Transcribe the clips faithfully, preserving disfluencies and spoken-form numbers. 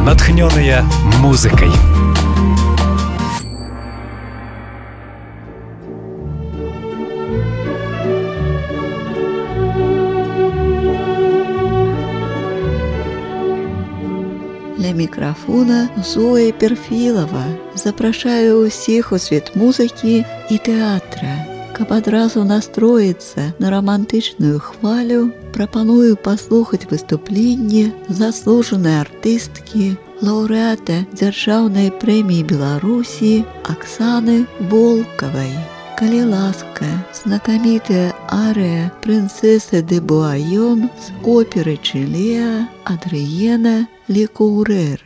натхнёныя музыкай. Ля мікрафона Зоя Перфілава запрашаю ўсіх у свет музыкі і тэатра. Каб адразу настроіцца на рамантычную хвалю, прапаную паслухаць выступленне заслужанай артысткі, лаўрэата дзяржаўнай прэміі Беларусі Аксаны Волкавай. Калі ласка, знакамітая арыя «Прынцэса де Буайон» з оперы Чылеа Адрыена Лекоурэр.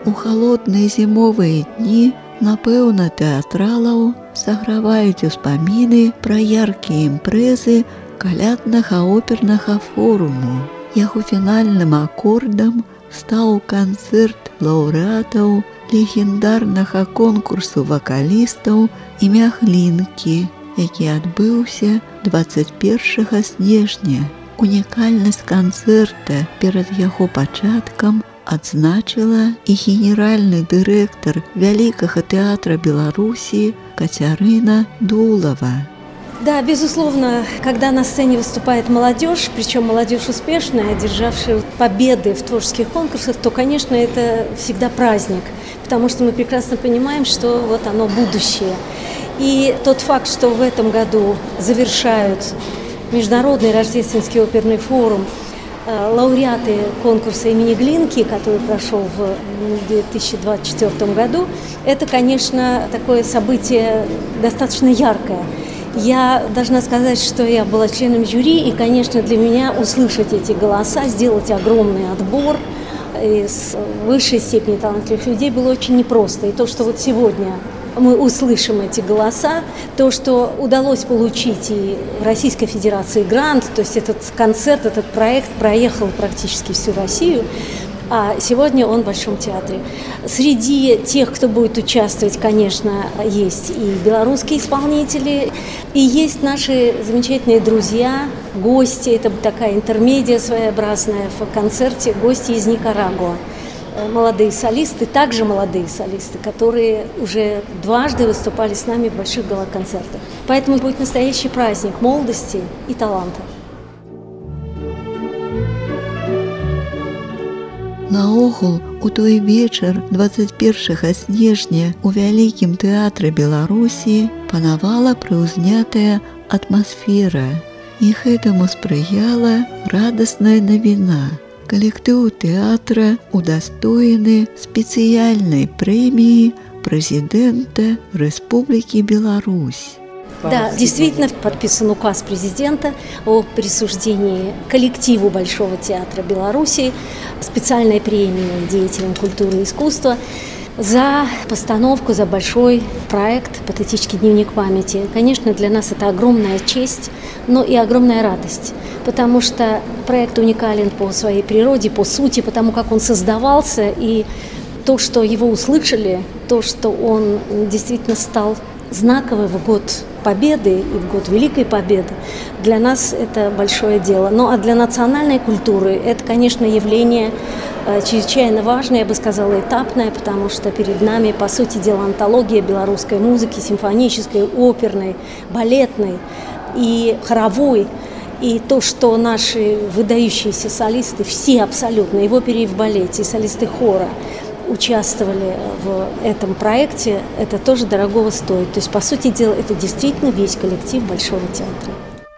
У халодныя зімовыя дні, напэўна, тэатралаў саграваюць успаміны пра яркія імпрэзы каляднага опернага форуму. Яго фінальным акордам стаў канцэрт лаўрэатаў легендарнага конкурсу вакалістаў імя Глінкі, які адбыўся дваццаць першага снежня. Унікальнасць канцэрта перад яго пачаткам адзначила и генеральный директор Великого театра Беларуси Катерина Дулова. Да, безусловно, когда на сцене выступает молодежь, причем молодежь успешная, одержавшая победы в творческих конкурсах, то, конечно, это всегда праздник, потому что мы прекрасно понимаем, что вот оно будущее. И тот факт, что в этом году завершают Международный рождественский оперный форум лауреаты конкурса имени Глинки, который прошел в две тысячи двадцать четвёртом году, это, конечно, такое событие достаточно яркое. Я должна сказать, что я была членом жюри, и, конечно, для меня услышать эти голоса, сделать огромный отбор из высшей степени талантливых людей было очень непросто. И то, что вот сегодня мы услышим эти голоса, то, что удалось получить и в Российской Федерации грант, то есть этот концерт, этот проект проехал практически всю Россию, а сегодня он в Большом театре. Среди тех, кто будет участвовать, конечно, есть и белорусские исполнители, и есть наши замечательные друзья, гости, это такая интермедия своеобразная в концерте, гости из Никарагуа. Молодые солисты, также молодые солисты, которые уже дважды выступали с нами в больших гала-концертах. Поэтому будет настоящий праздник молодости и таланта. Наогул, у той вечар двадцать першага снежня у Вялікім тэатры Беларусі панавала прыўзнятая атмасфера, і гэтаму спрыяла радасная навіна. Коллектив театра удостоены специальной премии президента Республики Беларусь. Да, действительно подписан указ президента о присуждении коллективу Большого театра Беларуси специальной премии деятелям культуры и искусства за постановку, за большой проект «Патетический дневник памяти». Конечно, для нас это огромная честь, но и огромная радость, потому что проект уникален по своей природе, по сути, потому как он создавался, и то, что его услышали, то, что он действительно стал знаковый в год Победы и в год Великой Победы, для нас это большое дело. Ну а для национальной культуры это, конечно, явление чрезвычайно важное, я бы сказала, этапное, потому что перед нами, по сути дела, антология белорусской музыки, симфонической, оперной, балетной и хоровой. И то, что наши выдающиеся солисты, все абсолютно, и в опере, и в балете, и солисты хора, участвовали в этом проекте, это тоже дорогого стоит. То есть, по сути дела, это действительно весь коллектив Большого театра.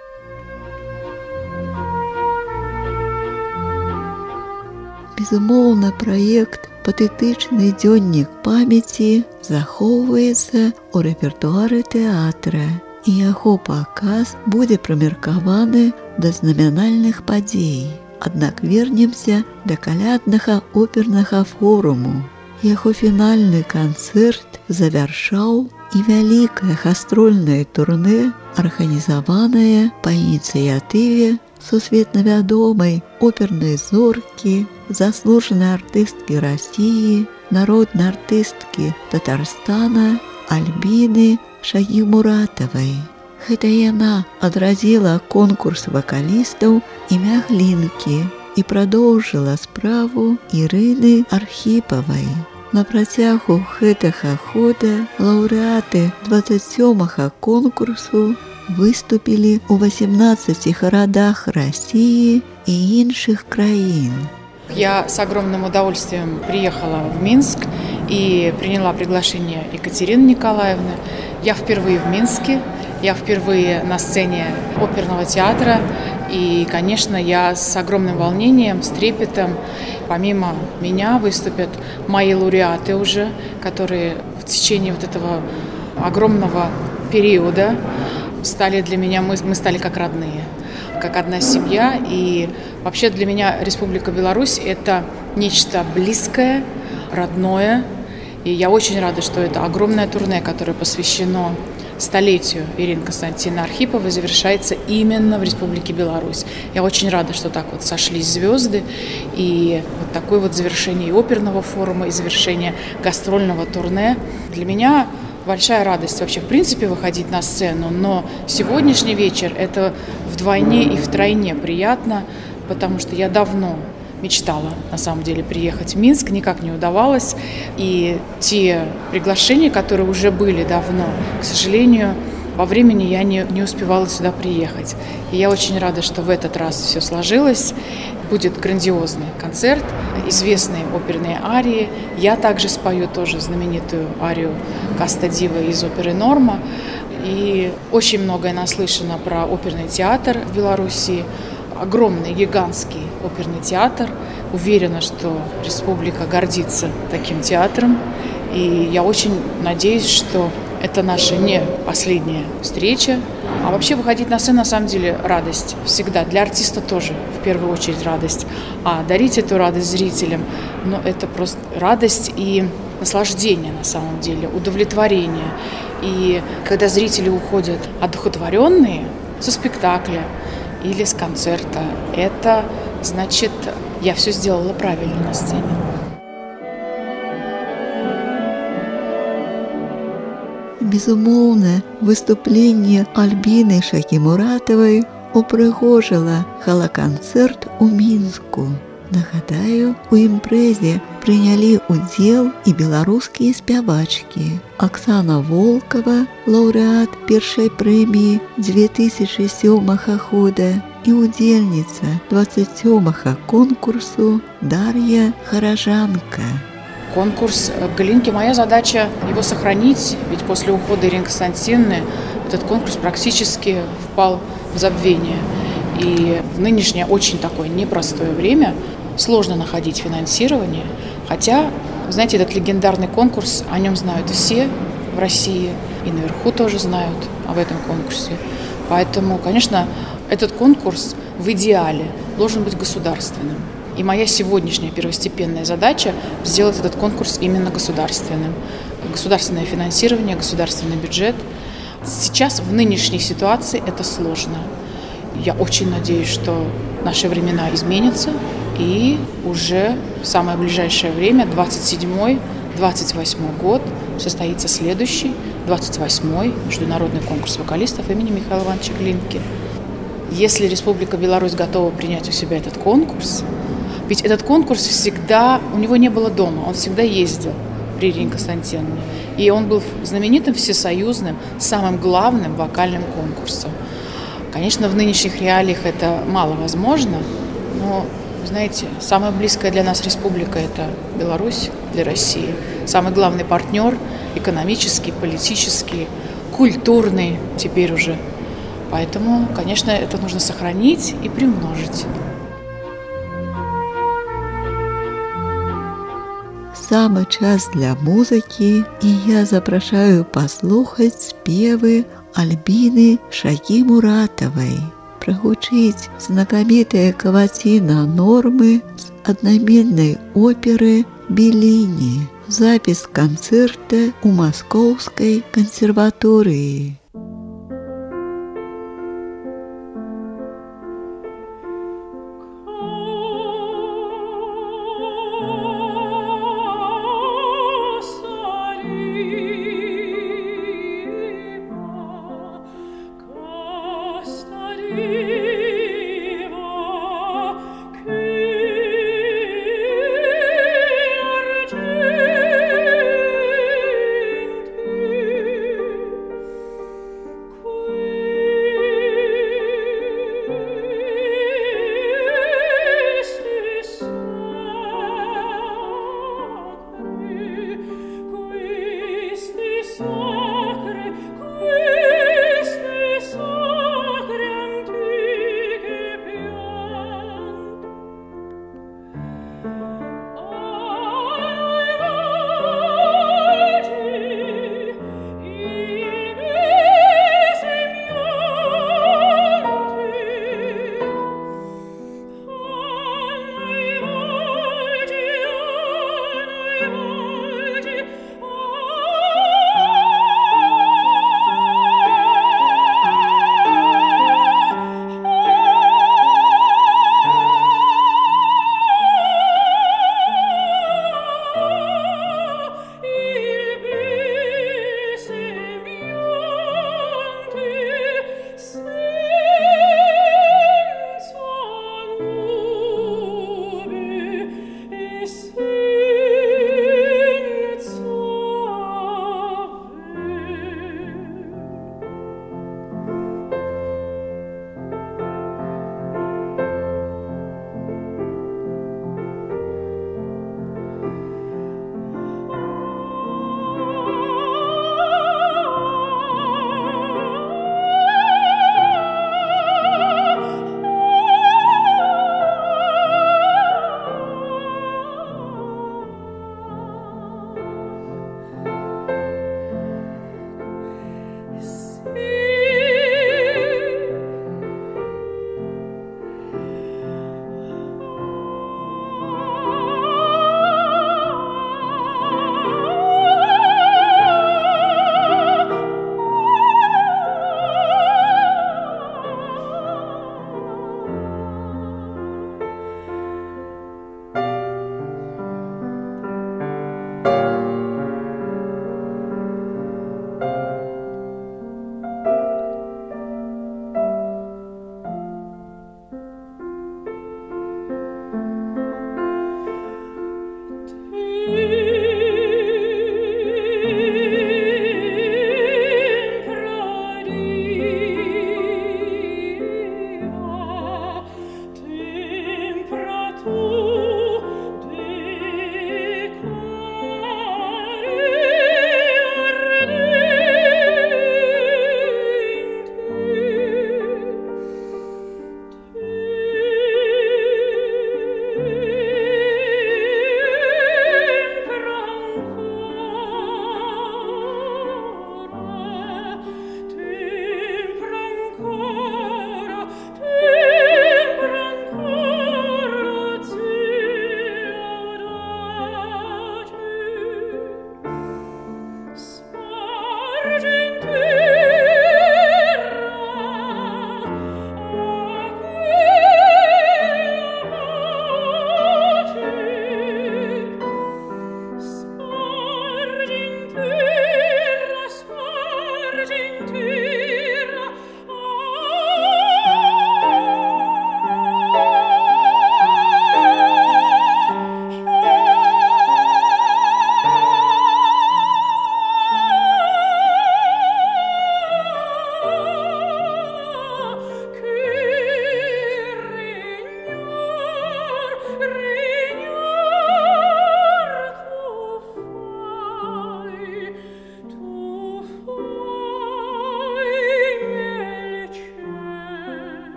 Безумоўна, праект «Патетычны дзённік памяці» захоўваецца ў рэпертуары тэатра, і яго паказ будзе прымеркаваны да знамянальных падзей. Аднак вернемся да каляднага опернага форуму. Яго фінальны канцэрт завяршаў і вялікае гастрольнае турнэ, арганізаванае па ініцыятыве сусветна вядомай опернай зоркі, заслужанай артысткі России, народнай артысткі Татарстана Альбіны Шагімуратавай. Гэта яна адразіла конкурс вакалістаў імя Глінкі і прадоўжыла справу Ірыны Архіпавай. На працягу гэтага года лаўрэаты двадцать сёмага конкурсу выступілі ў восемнадцати гарадах России и іншых краін. Я с огромным удовольствием приехала в Минск и приняла приглашение Екатерины Николаевны. Я впервые в Минске, я впервые на сцене оперного театра. И, конечно, я с огромным волнением, с трепетом. Помимо меня выступят мои лауреаты уже, которые в течение вот этого огромного периода стали для меня, мы, мы стали как родные, как одна семья. И вообще для меня Республика Беларусь – это нечто близкое, родное. И я очень рада, что это огромное турне, которое посвящено столетию Ирины Константиновны Архиповой, завершается именно в Республике Беларусь. Я очень рада, что так вот сошлись звезды, и вот такое вот завершение и оперного форума, и завершение гастрольного турне. Для меня большая радость вообще, в принципе, выходить на сцену, но сегодняшний вечер – это вдвойне и втройне приятно, потому что я давно мечтала, на самом деле, приехать в Минск, никак не удавалось. И те приглашения, которые уже были давно, к сожалению, во времени я не, не успевала сюда приехать. И я очень рада, что в этот раз все сложилось. Будет грандиозный концерт, известные оперные арии. Я также спою тоже знаменитую арию «Каста Дива» из оперы «Норма». И очень многое наслышано про оперный театр в Беларуси. Огромный, гигантский оперный театр. Уверена, что республика гордится таким театром. И я очень надеюсь, что это наша не последняя встреча. А вообще выходить на сцену на самом деле радость. Всегда. Для артиста тоже в первую очередь радость. А дарить эту радость зрителям, ну, это просто радость и наслаждение на самом деле, удовлетворение. И когда зрители уходят одухотворенные со спектакля или с концерта, это значит, я все сделала правильно на сцене. Безумоўна, выступленне Альбіны Шакімуратавай упрыгожыла гала-канцэрт у Мінску. Нагадаю, у імпрэзе прынялі ўдзел і беларускія спявачкі. Аксана Волкова, лаўрэат першай прэміі две тысячи сёмага года, і удзельніца двадцать сёмага конкурсу Дар'я Харажанка. Конкурс Глинки. Моя задача его сохранить, ведь после ухода Ирины Константиновны этот конкурс практически впал в забвение. И в нынешнее очень такое непростое время сложно находить финансирование. Хотя, знаете, этот легендарный конкурс, о нем знают все в России, и наверху тоже знают об этом конкурсе. Поэтому, конечно, этот конкурс в идеале должен быть государственным. И моя сегодняшняя первостепенная задача – сделать этот конкурс именно государственным. Государственное финансирование, государственный бюджет. Сейчас, в нынешней ситуации, это сложно. Я очень надеюсь, что наши времена изменятся, и уже в самое ближайшее время, двадцать седьмой — двадцать восьмой год, состоится следующий, двадцать восьмой международный конкурс вокалистов имени Михаила Ивановича Глинки. Если Республика Беларусь готова принять у себя этот конкурс, ведь этот конкурс всегда, у него не было дома, он всегда ездил при Ирине Константиновне. И он был знаменитым всесоюзным, самым главным вокальным конкурсом. Конечно, в нынешних реалиях это мало возможно, но, знаете, самая близкая для нас республика – это Беларусь для России. Самый главный партнер – экономический, политический, культурный теперь уже. Поэтому, конечно, это нужно сохранить и приумножить. Самы час для музыкі, і я запрашаю паслухаць спевы Альбіны Шакімуратавай. Прагучыць знакамітая каваціна Нормы з аднайменнай оперы «Белліні». Запіс канцэрта ў Маскоўскай кансерваторыі.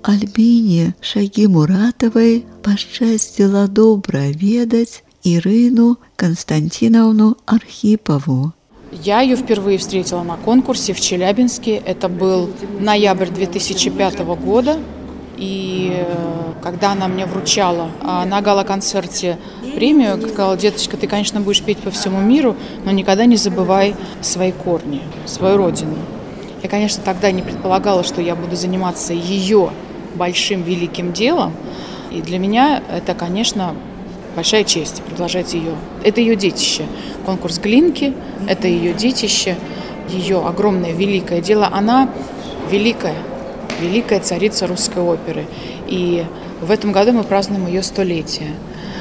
Альбіне Шагімуратавай пашчасціла добра ведаць Ирину Константиновну Архипову. Я ее впервые встретила на конкурсе в Челябинске. Это был ноябрь две тысячи пятого года. И когда она мне вручала на гала-концерте премию, сказала: деточка, ты, конечно, будешь петь по всему миру, но никогда не забывай свои корни, свою родину. Я, конечно, тогда не предполагала, что я буду заниматься ее большим великим делом. И для меня это, конечно, большая честь продолжать ее. Это ее детище. Конкурс Глинки – это ее детище, ее огромное великое дело. Она великая, великая царица русской оперы. И в этом году мы празднуем ее столетие.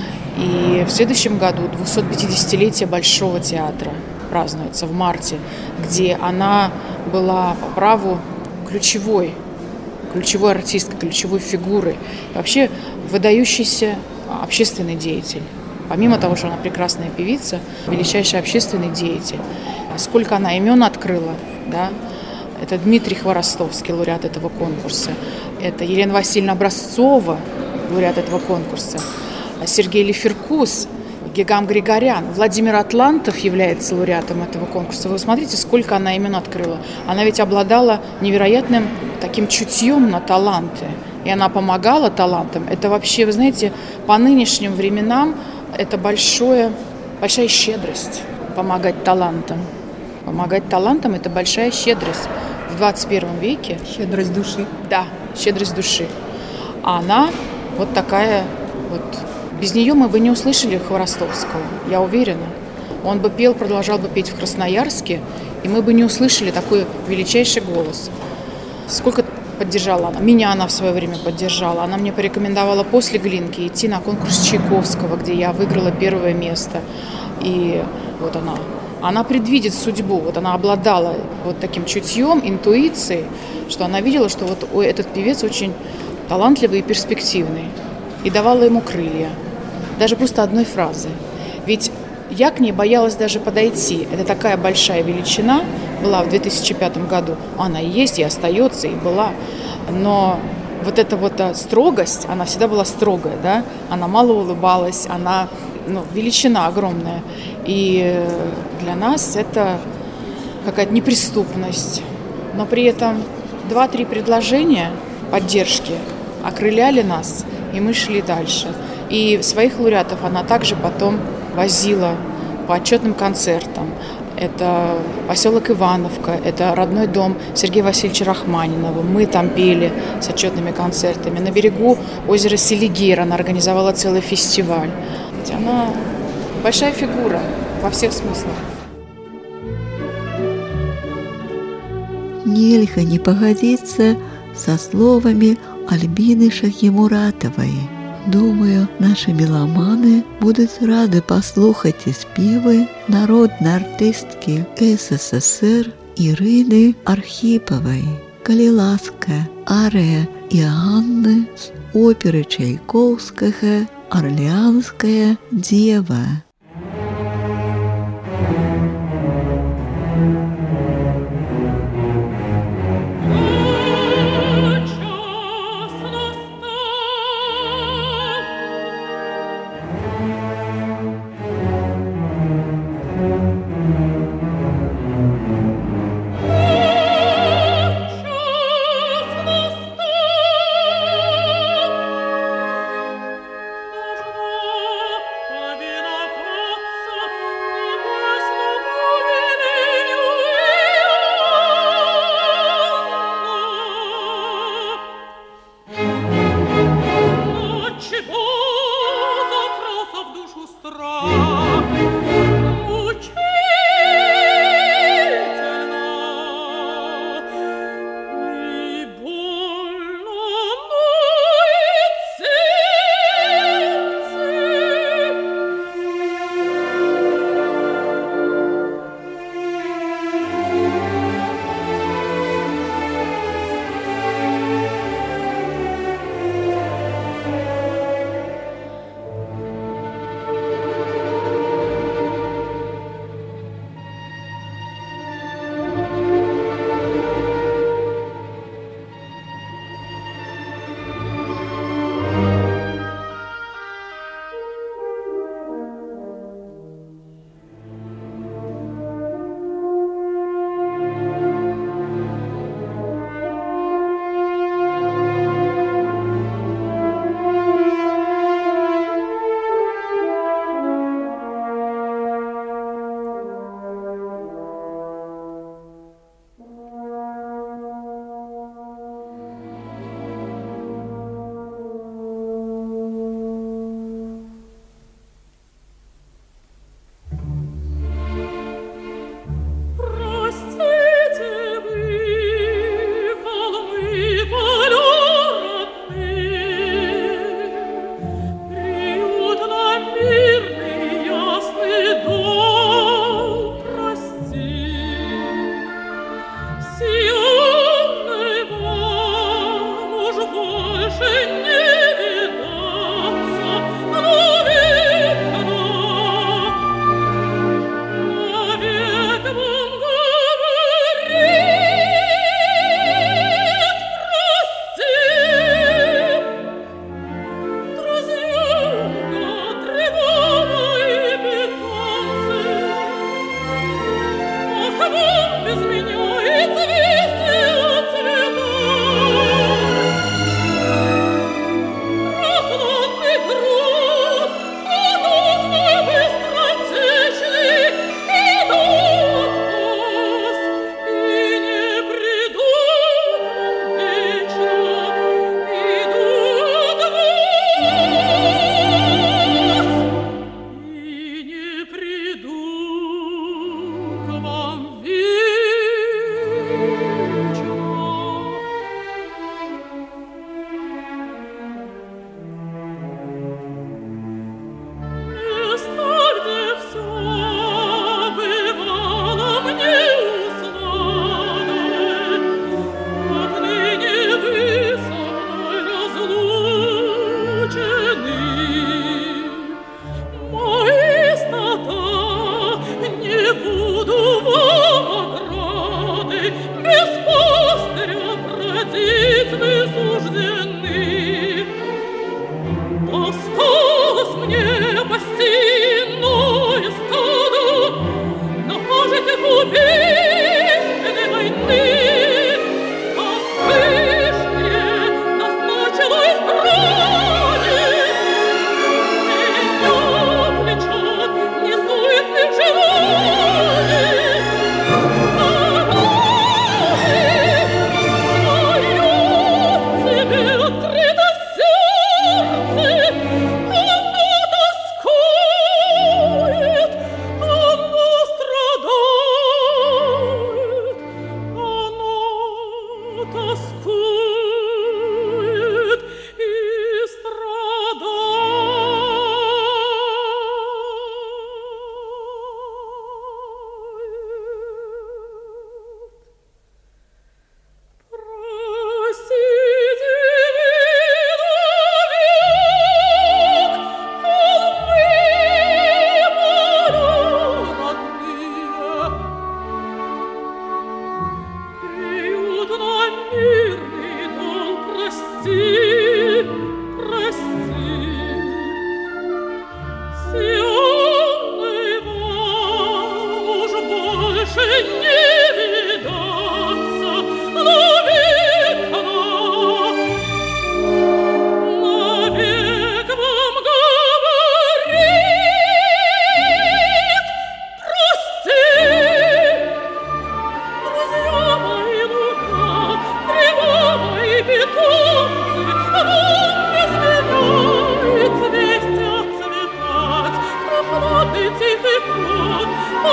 И в следующем году двухсотпятидесятилетие Большого театра празднуется в марте, где она была по праву ключевой, ключевой артисткой, ключевой фигурой. И вообще выдающийся общественный деятель. Помимо того, что она прекрасная певица, величайший общественный деятель. Сколько она имен открыла, да? Это Дмитрий Хворостовский, лауреат этого конкурса. Это Елена Васильевна Образцова, лауреат этого конкурса. Сергей Леферкус, Гегам Григорян. Владимир Атлантов является лауреатом этого конкурса. Вы смотрите, сколько она имен открыла. Она ведь обладала невероятным таким чутьем на таланты. И она помогала талантам. Это вообще, вы знаете, по нынешним временам это большое, большая щедрость помогать талантам. Помогать талантам – это большая щедрость в двадцать первом веке. Щедрость души. Да, щедрость души. А она вот такая вот. Без нее мы бы не услышали Хворостовского, я уверена. Он бы пел, продолжал бы петь в Красноярске, и мы бы не услышали такой величайший голос. Сколько поддержала она? Меня она в свое время поддержала. Она мне порекомендовала после Глинки идти на конкурс Чайковского, где я выиграла первое место. И вот она, она предвидит судьбу. Вот она обладала вот таким чутьем, интуицией, что она видела, что вот ой, этот певец очень талантливый и перспективный. И давала ему крылья. Даже просто одной фразы. Ведь я к ней боялась даже подойти. Это такая большая величина была в две тысячи пятом году. Она и есть, и остается, и была. Но вот эта вот строгость, она всегда была строгая, да? Она мало улыбалась, она, ну, величина огромная. И для нас это какая-то неприступность. Но при этом два-три предложения поддержки окрыляли нас, и мы шли дальше. И своих лауреатов она также потом возила по отчетным концертам. Это поселок Ивановка, это родной дом Сергея Васильевича Рахманинова. Мы там пели с отчетными концертами. На берегу озера Селигер она организовала целый фестиваль. Ведь она большая фигура во всех смыслах. Нельзя не погодиться со словами Альбины Шагімуратавай. Думаю, наши меломаны будут рады послухать и спевы народной артистки СССР Ирины Архиповой. Калі ласка, ария Иоанны с оперы Чайковского «Орлеанская дева». Повиноваться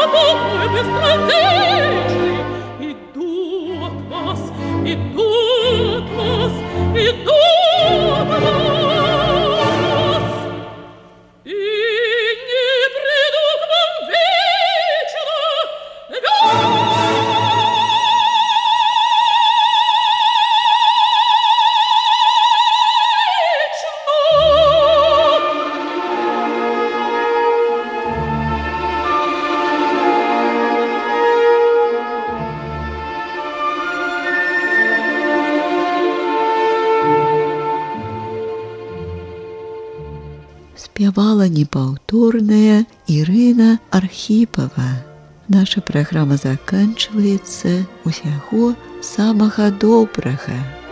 Спявала непаўторная Ірына Архіпова. Наша праграма заканчивается. Усяго самага добрага.